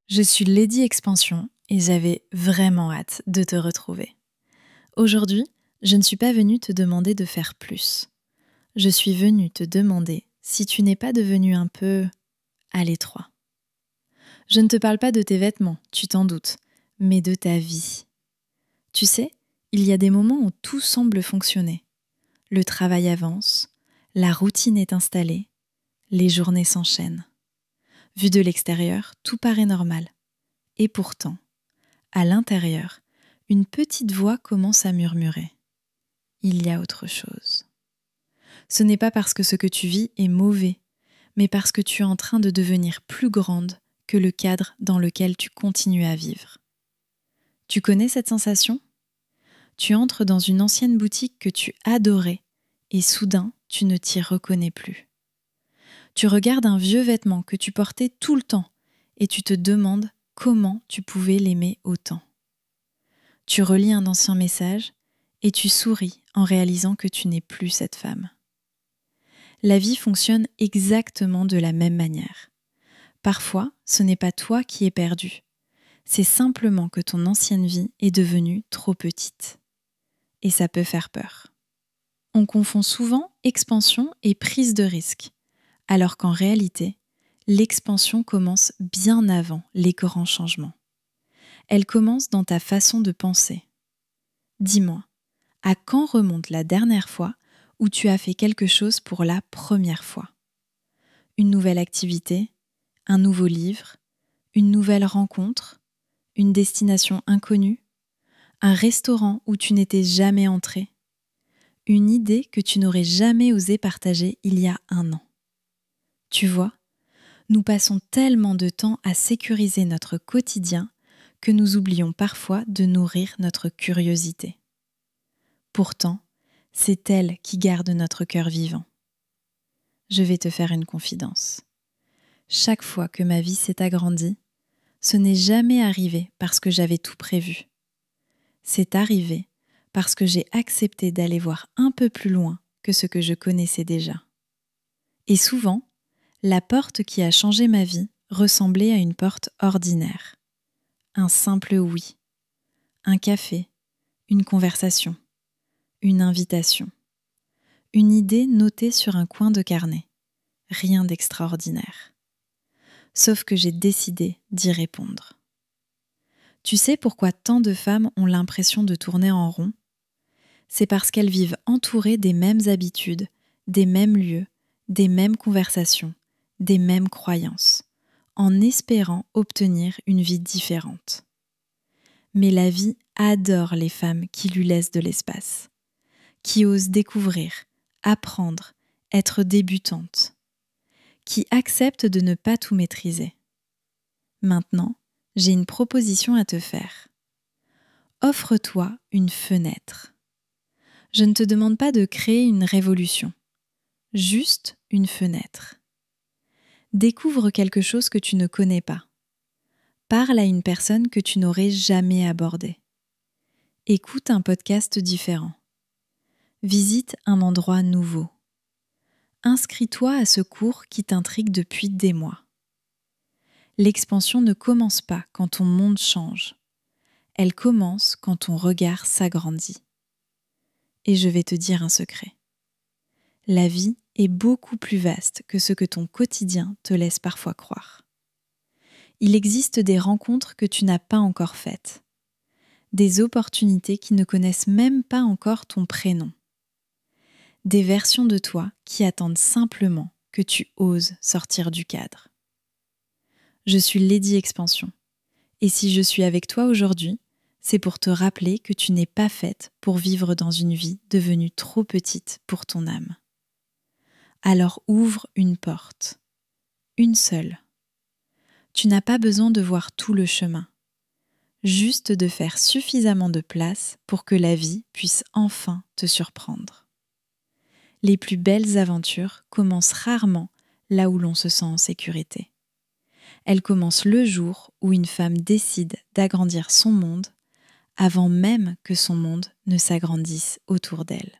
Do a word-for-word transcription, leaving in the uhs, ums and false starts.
Je suis Lady Expansion et j'avais vraiment hâte de te retrouver. Aujourd'hui, je ne suis pas venue te demander de faire plus. Je suis venue te demander si tu n'es pas devenu un peu à l'étroit. Je ne te parle pas de tes vêtements, tu t'en doutes, mais de ta vie. Tu sais, il y a des moments où tout semble fonctionner. Le travail avance, la routine est installée, les journées s'enchaînent. Vu de l'extérieur, tout paraît normal. Et pourtant, à l'intérieur, une petite voix commence à murmurer. Il y a autre chose. Ce n'est pas parce que ce que tu vis est mauvais, mais parce que tu es en train de devenir plus grande que le cadre dans lequel tu continues à vivre. Tu connais cette sensation ? Tu entres dans une ancienne boutique que tu adorais et soudain, tu ne t'y reconnais plus. Tu regardes un vieux vêtement que tu portais tout le temps et tu te demandes comment tu pouvais l'aimer autant. Tu relis un ancien message et tu souris en réalisant que tu n'es plus cette femme. La vie fonctionne exactement de la même manière. Parfois, ce n'est pas toi qui es perdu. C'est simplement que ton ancienne vie est devenue trop petite. Et ça peut faire peur. On confond souvent expansion et prise de risque, alors qu'en réalité, l'expansion commence bien avant les grands changements. Elle commence dans ta façon de penser. Dis-moi, à quand remonte la dernière fois où tu as fait quelque chose pour la première fois ? Une nouvelle activité, un nouveau livre, une nouvelle rencontre, une destination inconnue, un restaurant où tu n'étais jamais entré, une idée que tu n'aurais jamais osé partager il y a un an. Tu vois, nous passons tellement de temps à sécuriser notre quotidien que nous oublions parfois de nourrir notre curiosité. Pourtant, c'est elle qui garde notre cœur vivant. Je vais te faire une confidence. Chaque fois que ma vie s'est agrandie, ce n'est jamais arrivé parce que j'avais tout prévu. C'est arrivé parce que j'ai accepté d'aller voir un peu plus loin que ce que je connaissais déjà. Et souvent, la porte qui a changé ma vie ressemblait à une porte ordinaire. Un simple oui, un café, une conversation, une invitation, une idée notée sur un coin de carnet. Rien d'extraordinaire. Sauf que j'ai décidé d'y répondre. Tu sais pourquoi tant de femmes ont l'impression de tourner en rond ? C'est parce qu'elles vivent entourées des mêmes habitudes, des mêmes lieux, des mêmes conversations, des mêmes croyances, en espérant obtenir une vie différente. Mais la vie adore les femmes qui lui laissent de l'espace, qui osent découvrir, apprendre, être débutantes, qui acceptent de ne pas tout maîtriser. Maintenant, j'ai une proposition à te faire. Offre-toi une fenêtre. Je ne te demande pas de créer une révolution, juste une fenêtre. Découvre quelque chose que tu ne connais pas. Parle à une personne que tu n'aurais jamais abordée. Écoute un podcast différent. Visite un endroit nouveau. Inscris-toi à ce cours qui t'intrigue depuis des mois. L'expansion ne commence pas quand ton monde change. Elle commence quand ton regard s'agrandit. Et je vais te dire un secret. La vie est beaucoup plus vaste que ce que ton quotidien te laisse parfois croire. Il existe des rencontres que tu n'as pas encore faites, des opportunités qui ne connaissent même pas encore ton prénom, des versions de toi qui attendent simplement que tu oses sortir du cadre. Je suis Lady Expansion, et si je suis avec toi aujourd'hui, c'est pour te rappeler que tu n'es pas faite pour vivre dans une vie devenue trop petite pour ton âme. Alors ouvre une porte, une seule. Tu n'as pas besoin de voir tout le chemin, juste de faire suffisamment de place pour que la vie puisse enfin te surprendre. Les plus belles aventures commencent rarement là où l'on se sent en sécurité. Elles commencent le jour où une femme décide d'agrandir son monde avant même que son monde ne s'agrandisse autour d'elle.